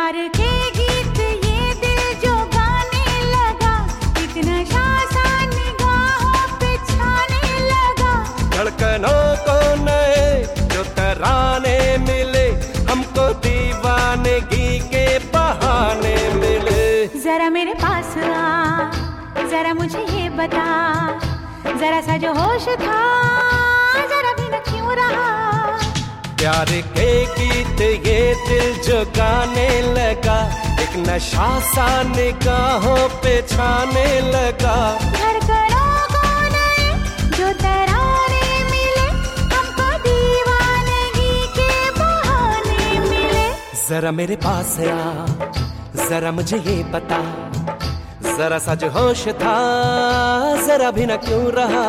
प्यार के गीत ये दिल जो गाने लगा, इतना शासा निगाहों पे छाने लगा। धड़कनों को नए जो तराने मिले, हमको दीवानगी के बहाने मिले। जरा मेरे पास आ, जरा मुझे ये बता, जरा सा जो होश था जरा भी न क्यों रहा। प्यार के गीत ये दिल जो गाने लगा, एक नशा सा निगाहों पे छाने लगा। धड़कनों को नए जो तराने मिले, हमको दीवानगी के बहाने मिले। जरा मेरे पास आ, जरा मुझे ये बता, जरा सा जो होश था जरा भी न क्यों रहा।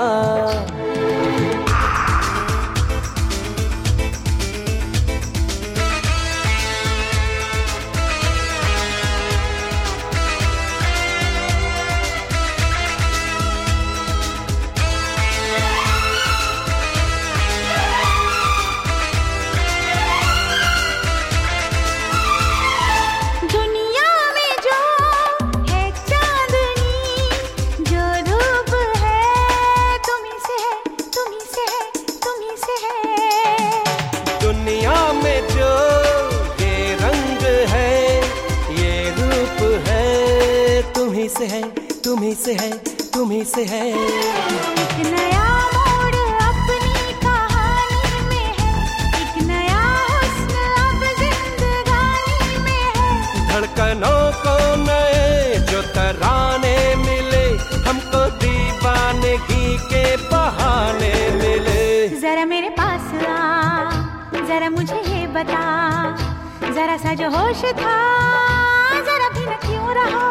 तुम्ही से है, तुम्ही से है। एक नया मोड़ अपनी कहानी में है, एक नया हुस्न अब जिंदगानी में है। धड़कनों को नए जो तराने मिले, हमको दीवानगी के बहाने मिले। जरा मेरे पास आ, जरा मुझे ये बता, जरा सा जो होश था जरा भी न क्यों रहा।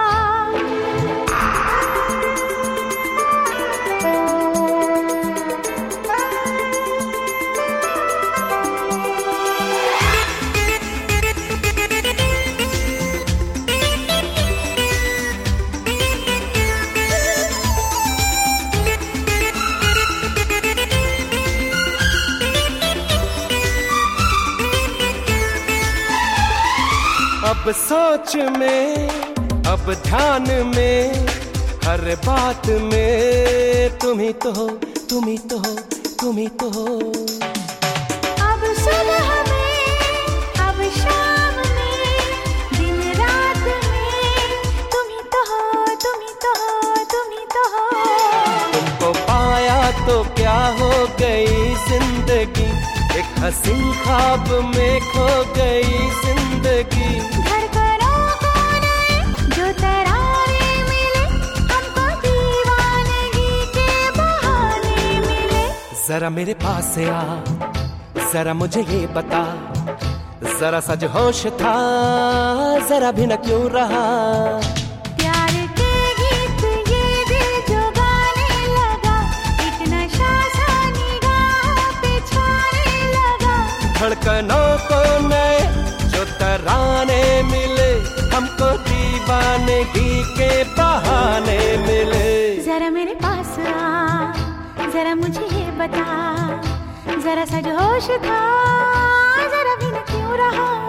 अब सोच में, अब ध्यान में, हर बात में तुम ही तो हो, तुम ही तो हो, तुम ही तो हो। अब सुबह में, अब शाम में, दिन रात में तुम ही तो हो, तुम ही तो हो, तुम ही तो हो। तुमको पाया तो क्या हो गई जिंदगी, एक हसीन ख्वाब में खो गई जिंदगी। धड़कनों को नए जो तराने मिले, हमको दीवानगी के बहाने मिले। जरा मेरे पास आ, जरा मुझे ये बता, जरा सा जो होश था जरा भी न क्यों रहा। प्यार के गीत ये दिल जो गाने लगा, एक नशा सा निगाहों पे छाने लगा। धड़कनों को नए जो तराने मिले, हमको दीवानगी के बहाने मिले। जरा मेरे पास आ, जरा मुझे ये बता, जरा सा जो होश था जरा भी न क्यों रहा।